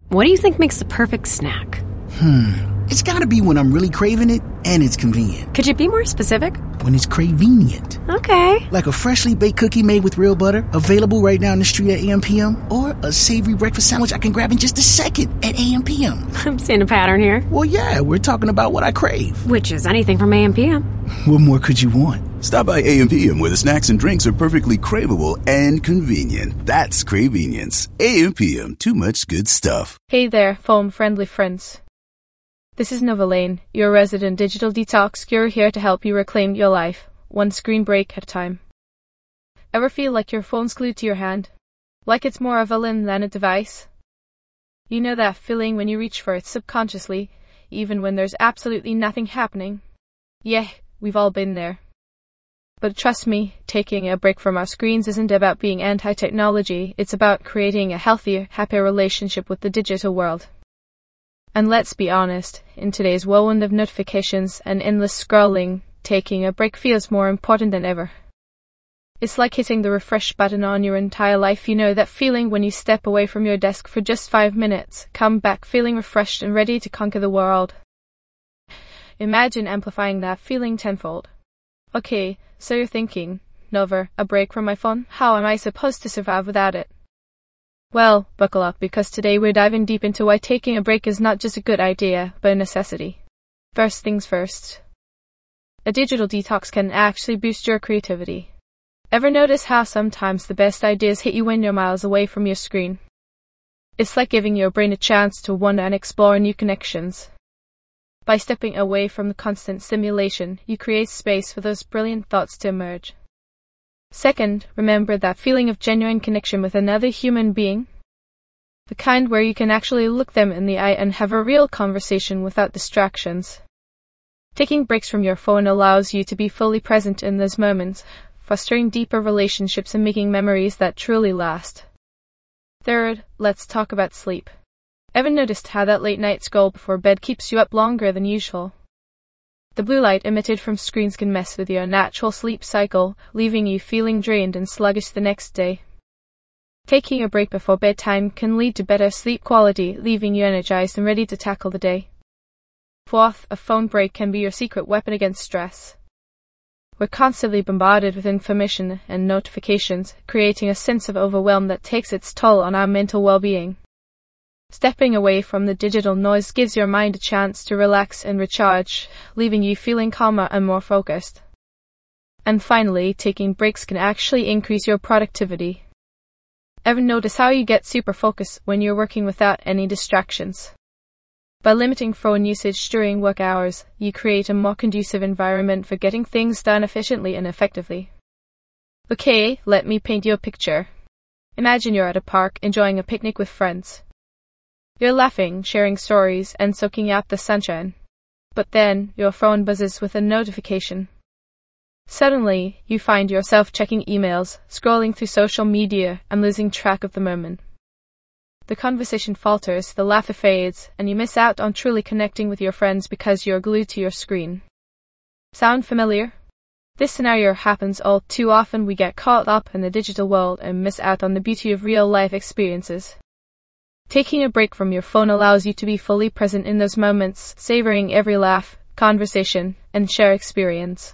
What do you think makes the perfect snack? It's gotta be when I'm really craving it and it's convenient. Could you be more specific? When it's cravenient. Okay. Like a freshly baked cookie made with real butter, available right down the street at AM/PM, or a savory breakfast sandwich I can grab in just a second at AM/PM. I'm seeing a pattern here. Well, yeah, we're talking about what I crave. Which is anything from AM/PM. What more could you want? Stop by AM/PM where the snacks and drinks are perfectly craveable and convenient. That's Cravenience. AM/PM, too much good stuff. Hey there, foam-friendly friends. This is Nova Lane, your resident digital detox cure, here to help you reclaim your life, one screen break at a time. Ever feel like your phone's glued to your hand? Like it's more of a limb than a device? You know that feeling when you reach for it subconsciously, even when there's absolutely nothing happening? Yeah, we've all been there. But trust me, taking a break from our screens isn't about being anti-technology, it's about creating a healthier, happier relationship with the digital world. And let's be honest, in today's whirlwind of notifications and endless scrolling, taking a break feels more important than ever. It's like hitting the refresh button on your entire life. You know that feeling when you step away from your desk for just 5 minutes, come back feeling refreshed and ready to conquer the world. Imagine amplifying that feeling tenfold. Okay, so you're thinking, Nova, a break from my phone? How am I supposed to survive without it? Well, buckle up, because today we're diving deep into why taking a break is not just a good idea, but a necessity. First things first. A digital detox can actually boost your creativity. Ever notice how sometimes the best ideas hit you when you're miles away from your screen? It's like giving your brain a chance to wander and explore new connections. By stepping away from the constant stimulation, you create space for those brilliant thoughts to emerge. Second, remember that feeling of genuine connection with another human being. The kind where you can actually look them in the eye and have a real conversation without distractions. Taking breaks from your phone allows you to be fully present in those moments, fostering deeper relationships and making memories that truly last. Third, let's talk about sleep. Ever noticed how that late night scroll before bed keeps you up longer than usual? The blue light emitted from screens can mess with your natural sleep cycle, leaving you feeling drained and sluggish the next day. Taking a break before bedtime can lead to better sleep quality, leaving you energized and ready to tackle the day. Fourth, a phone break can be your secret weapon against stress. We're constantly bombarded with information and notifications, creating a sense of overwhelm that takes its toll on our mental well-being. Stepping away from the digital noise gives your mind a chance to relax and recharge, leaving you feeling calmer and more focused. And finally, taking breaks can actually increase your productivity. Ever notice how you get super focused when you're working without any distractions? By limiting phone usage during work hours, you create a more conducive environment for getting things done efficiently and effectively. Okay, let me paint you a picture. Imagine you're at a park enjoying a picnic with friends. You're laughing, sharing stories, and soaking up the sunshine. But then, your phone buzzes with a notification. Suddenly, you find yourself checking emails, scrolling through social media, and losing track of the moment. The conversation falters, the laughter fades, and you miss out on truly connecting with your friends because you're glued to your screen. Sound familiar? This scenario happens all too often. We get caught up in the digital world and miss out on the beauty of real-life experiences. Taking a break from your phone allows you to be fully present in those moments, savoring every laugh, conversation, and shared experience.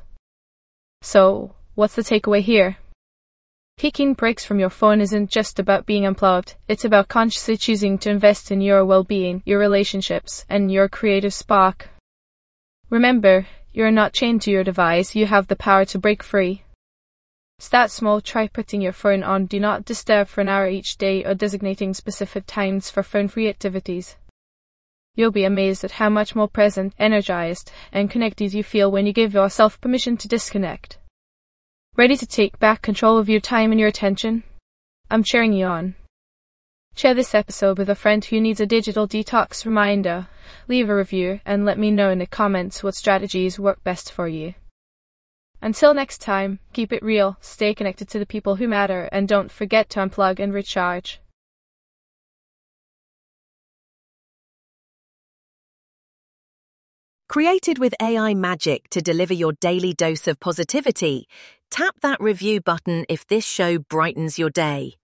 So, what's the takeaway here? Taking breaks from your phone isn't just about being unplugged, it's about consciously choosing to invest in your well-being, your relationships, and your creative spark. Remember, you're not chained to your device, you have the power to break free. Start small, try putting your phone on Do Not Disturb for an hour each day or designating specific times for phone-free activities. You'll be amazed at how much more present, energized, and connected you feel when you give yourself permission to disconnect. Ready to take back control of your time and your attention? I'm cheering you on. Share this episode with a friend who needs a digital detox reminder. Leave a review and let me know in the comments what strategies work best for you. Until next time, keep it real, stay connected to the people who matter, and don't forget to unplug and recharge. Created with AI magic to deliver your daily dose of positivity, tap that review button if this show brightens your day.